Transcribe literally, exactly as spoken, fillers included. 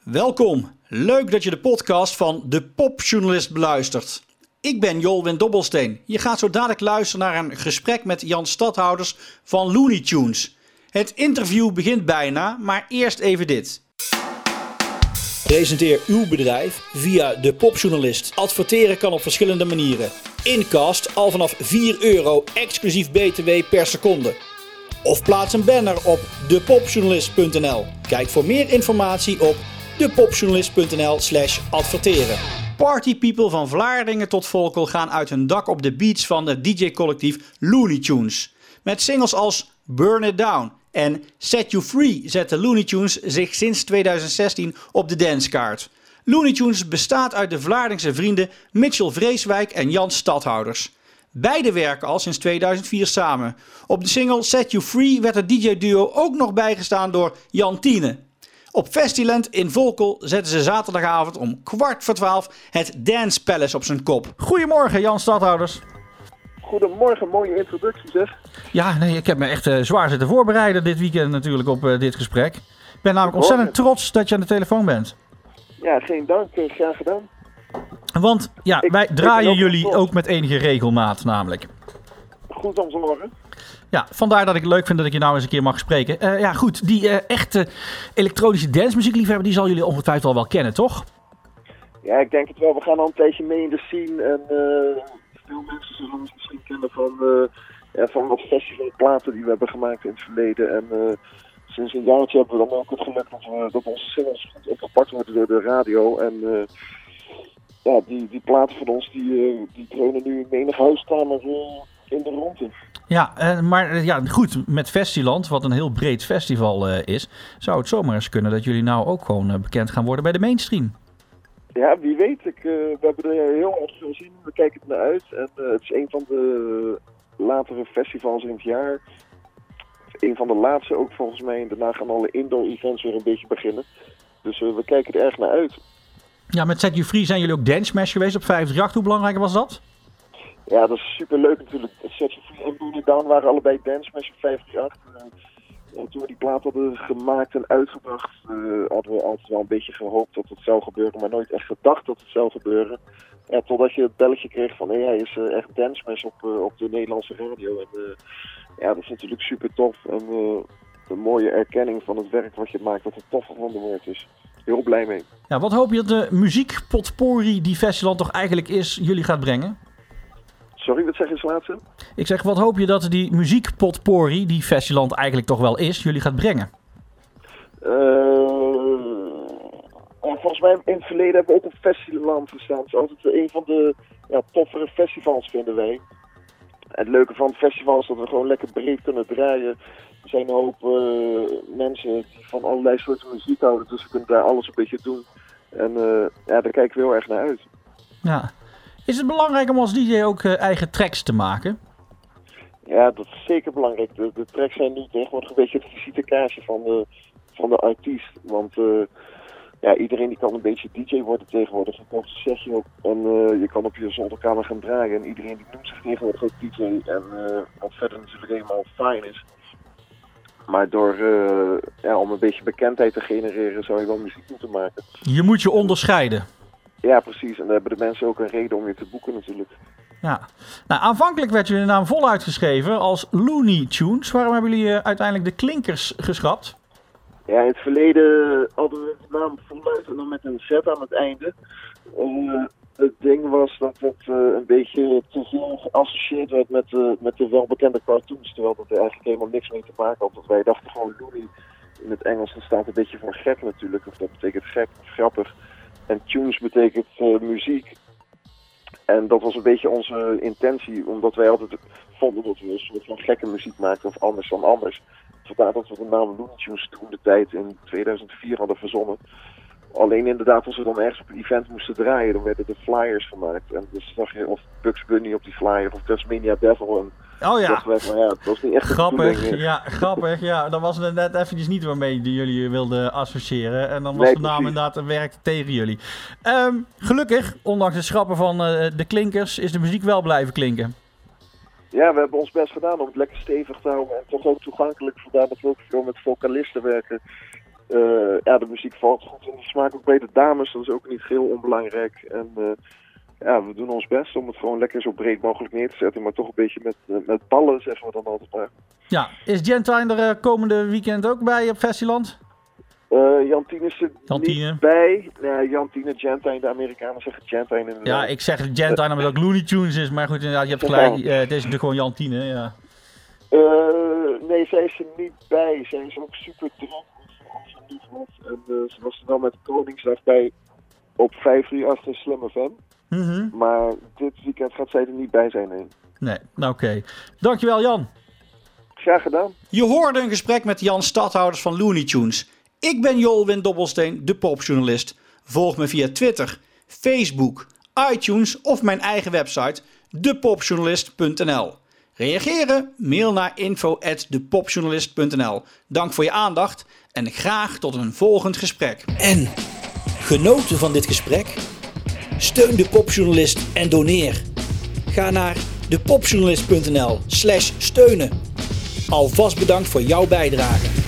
Welkom, leuk dat je de podcast van De Popjournalist beluistert. Ik ben Jolwin Dobbelsteen. Je gaat zo dadelijk luisteren naar een gesprek met Jan Stadhouders van Looney Tunes. Het interview begint bijna, maar eerst even dit. Presenteer uw bedrijf via De Popjournalist. Adverteren kan op verschillende manieren. Incast al vanaf vier euro exclusief B T W per seconde. Of plaats een banner op de popjournalist punt n l. Kijk voor meer informatie op de popjournalist punt n l slash adverteren. Partypeople van Vlaardingen tot Volkel gaan uit hun dak op de beats van het D J-collectief Looney Tunes. Met singles als Burn It Down en Set You Free zetten Looney Tunes zich sinds tweeduizend zestien op de dancekaart. Looney Tunes bestaat uit de Vlaardingse vrienden Mitchell Vreeswijk en Jan Stadhouders. Beide werken al sinds tweeduizend vier samen. Op de single Set You Free werd het D J-duo ook nog bijgestaan door Jan Tiene. Op Festiland in Volkel zetten ze zaterdagavond om kwart voor twaalf het Dance Palace op zijn kop. Goedemorgen Jan Stadhouders. Goedemorgen, mooie introductie zeg. Ja, nee, ik heb me echt uh, zwaar zitten voorbereiden dit weekend natuurlijk op uh, dit gesprek. Ik ben namelijk ontzettend trots dat je aan de telefoon bent. Ja, geen dank, uh, graag gedaan. Want ja, ik, wij draaien ook jullie trots. ook met enige regelmaat namelijk. Goed om te horen. Ja, vandaar dat ik het leuk vind dat ik je nou eens een keer mag spreken. Uh, ja goed, die uh, echte elektronische dancemuziekliefhebber, die zal jullie ongetwijfeld al wel kennen, toch? Ja, ik denk het wel. We gaan al een tijdje mee in de scene en uh, veel mensen zullen ons misschien kennen van, uh, ja, van wat festivalplaten die we hebben gemaakt in het verleden. En uh, sinds een jaartje hebben we dan ook het geluk dat, we, dat onze singles goed opgepakt worden door de radio. En uh, ja, die, die platen van ons die, uh, die dreunen nu in menig huiskamer uh, in de ronde. Ja, uh, maar uh, ja, goed, met Festiland, wat een heel breed festival uh, is, zou het zomaar eens kunnen dat jullie nou ook gewoon uh, bekend gaan worden bij de mainstream. Ja, wie weet. Ik, uh, we hebben er heel erg veel zin in. We kijken er naar uit. En uh, het is een van de latere festivals in het jaar. Een van de laatste ook volgens mij. En daarna gaan alle indoor events weer een beetje beginnen. Dus uh, we kijken er erg naar uit. Ja, met Set You Free zijn jullie ook Dance Smash geweest op vijf drie acht. Hoe belangrijk was dat? Ja, dat is super leuk natuurlijk. Set You Free en Burn It Down waren allebei Dance Smash op vijf drie acht. Uh, En toen we die plaat hadden gemaakt en uitgebracht, uh, hadden we altijd wel een beetje gehoopt dat het zou gebeuren, maar nooit echt gedacht dat het zou gebeuren. Ja, totdat je het belletje kreeg van, hé, hey, hij is uh, echt dancemess op, uh, op de Nederlandse radio. En uh, ja, dat is natuurlijk super tof. En uh, een mooie erkenning van het werk wat je maakt, dat het tof gevonden wordt. Dus heel blij mee. Ja, wat hoop je dat de muziekpotpourri die Festival toch eigenlijk is, jullie gaat brengen? Sorry, wat zeg je als laatste? Ik zeg, wat hoop je dat die muziekpotpourri, die Festiland eigenlijk toch wel is, jullie gaat brengen? Uh, volgens mij in het verleden hebben we ook op Festiland gestaan. Het is altijd een van de ja, toffere festivals, vinden wij. En het leuke van het festival is dat we gewoon lekker breed kunnen draaien. Er zijn een hoop uh, mensen die van allerlei soorten muziek houden, dus we kunnen daar alles een beetje doen. En uh, ja, daar kijken we heel erg naar uit. Ja. Is het belangrijk om als D J ook uh, eigen tracks te maken? Ja, dat is zeker belangrijk. De, de tracks zijn nu tegenwoordig een beetje het visitekaartje van de, van de artiest. Want uh, ja, iedereen die kan een beetje D J worden tegenwoordig. Je koopt een sessie op en uh, je kan op je zolderkamer gaan draaien. En iedereen die noemt zich tegenwoordig ook D J. En uh, wat verder natuurlijk helemaal fijn is. Maar door, uh, ja, om een beetje bekendheid te genereren zou je wel muziek moeten maken. Je moet je onderscheiden. Ja, precies. En daar hebben de mensen ook een reden om je te boeken natuurlijk. Ja. Nou, aanvankelijk werd jullie naam voluit geschreven als Looney Tunes. Waarom hebben jullie uh, uiteindelijk de klinkers geschrapt? Ja, in het verleden hadden we de naam voluit en dan met een Z aan het einde. Uh, het ding was dat het uh, een beetje te veel geassocieerd werd met, uh, met de welbekende cartoons. Terwijl dat er eigenlijk helemaal niks mee te maken had. Want wij dachten gewoon Looney in het Engels, dat staat een beetje voor gek natuurlijk. Of dat betekent gek of grappig. En tunes betekent uh, muziek. En dat was een beetje onze intentie, omdat wij altijd vonden dat we een soort van gekke muziek maakten of anders dan anders. Vandaar dat we de naam Looney Tunes toen de tijd in tweeduizend vier hadden verzonnen. Alleen inderdaad, als we dan ergens op een event moesten draaien, dan werden er flyers gemaakt. En dus zag je of Bugs Bunny op die flyer of Tasmania Devil. En oh ja. Wij, maar ja, dat was niet echt grappig, ja, grappig. Ja, dat was het net eventjes niet waarmee jullie wilden associëren. En dan was nee, de naam precies. Inderdaad werkte tegen jullie. Um, gelukkig, ondanks het schrappen van uh, de klinkers, is de muziek wel blijven klinken. Ja, we hebben ons best gedaan om het lekker stevig te houden en toch ook toegankelijk. Vandaar dat we ook veel met vocalisten werken. Uh, ja, de muziek valt goed in de smaak, ook bij de dames, dat is ook niet heel onbelangrijk. En uh, ja, we doen ons best om het gewoon lekker zo breed mogelijk neer te zetten, maar toch een beetje met, uh, met ballen, zeggen we dan altijd maar. Ja, is Gentine er uh, komende weekend ook bij op Festiland? Uh, Jantine is er Jantine. niet bij. Nee, Jantine, Gentine, de Amerikanen zeggen Gentine inderdaad. Ja, ik zeg Gentine omdat het ook Looney Tunes is, maar goed, inderdaad, je hebt gelijk. Uh, het is natuurlijk gewoon Jantine, ja. Uh, nee, zij is er niet bij. Zij is ook super druk. En uh, ze was er dan met Koningsdag bij op vijf uur achter Slam F M. Mm-hmm. Maar dit weekend gaat zij er niet bij zijn. Nee, nee. Nou, oké. Okay. Dankjewel, Jan. Graag gedaan. Je hoorde een gesprek met Jan Stadhouders van Looney Tunes. Ik ben Jolwin Dobbelsteen, de popjournalist. Volg me via Twitter, Facebook, iTunes of mijn eigen website de popjournalist punt n l. Reageren? Mail naar info at de popjournalist punt n l. Dank voor je aandacht en graag tot een volgend gesprek. En genoten van dit gesprek? Steun de popjournalist en doneer. Ga naar de popjournalist punt n l slash steunen. Alvast bedankt voor jouw bijdrage.